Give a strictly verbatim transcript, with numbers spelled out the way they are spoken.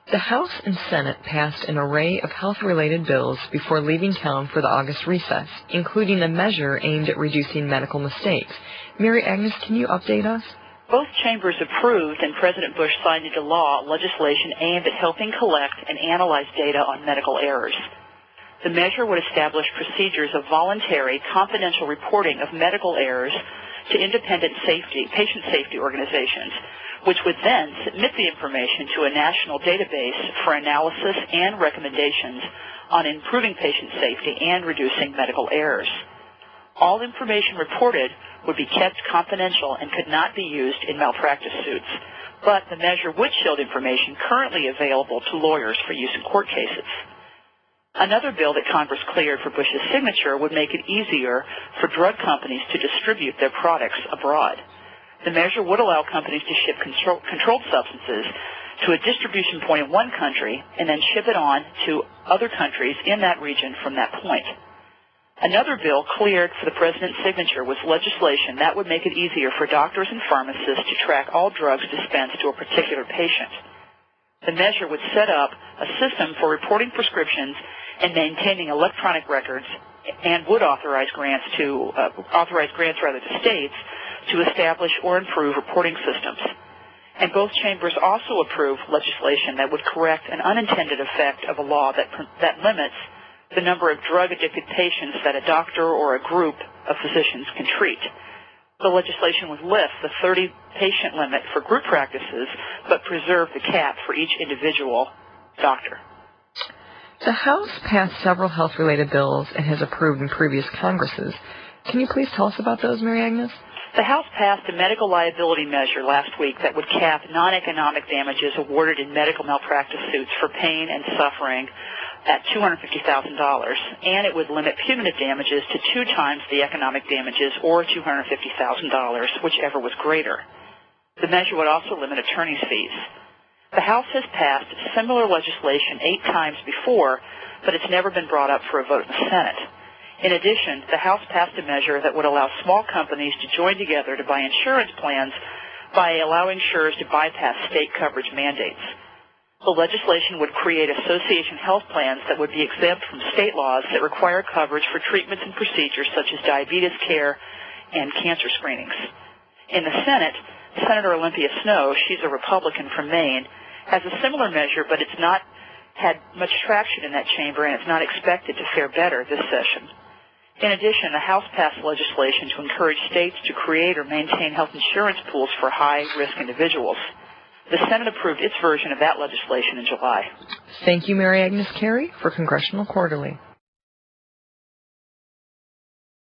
The House and Senate passed an array of health-related bills before leaving town for the August recess, including a measure aimed at reducing medical mistakes. Mary Agnes, can you update us? Both chambers approved and President Bush signed into law legislation aimed at helping collect and analyze data on medical errors. The measure would establish procedures of voluntary, confidential reporting of medical errors to independent safety, patient safety organizations, which would then submit the information to a national database for analysis and recommendations on improving patient safety and reducing medical errors. All information reported would be kept confidential and could not be used in malpractice suits, but the measure would shield information currently available to lawyers for use in court cases. Another bill that Congress cleared for Bush's signature would make it easier for drug companies to distribute their products abroad. The measure would allow companies to ship control, controlled substances to a distribution point in one country and then ship it on to other countries in that region from that point. Another bill cleared for the President's signature was legislation that would make it easier for doctors and pharmacists to track all drugs dispensed to a particular patient. The measure would set up a system for reporting prescriptions and maintaining electronic records, and would authorize grants to uh, authorize grants rather to states to establish or improve reporting systems. And both chambers also approved legislation that would correct an unintended effect of a law that that limits the number of drug-addicted patients that a doctor or a group of physicians can treat. The legislation would lift the thirty patient limit for group practices, but preserve the cap for each individual doctor. The House passed several health-related bills and has approved in previous Congresses. Can you please tell us about those, Mary Agnes? The House passed a medical liability measure last week that would cap non-economic damages awarded in medical malpractice suits for pain and suffering at two hundred fifty thousand dollars, and it would limit punitive damages to two times the economic damages or two hundred fifty thousand dollars, whichever was greater. The measure would also limit attorney's fees. The House has passed similar legislation eight times before, but it's never been brought up for a vote in the Senate. In addition, the House passed a measure that would allow small companies to join together to buy insurance plans by allowing insurers to bypass state coverage mandates. The legislation would create association health plans that would be exempt from state laws that require coverage for treatments and procedures such as diabetes care and cancer screenings. In the Senate, Senator Olympia Snowe, she's a Republican from Maine, has a similar measure, but it's not had much traction in that chamber, and it's not expected to fare better this session. In addition, the House passed legislation to encourage states to create or maintain health insurance pools for high-risk individuals. The Senate approved its version of that legislation in July. Thank you, Mary Agnes Carey, for Congressional Quarterly.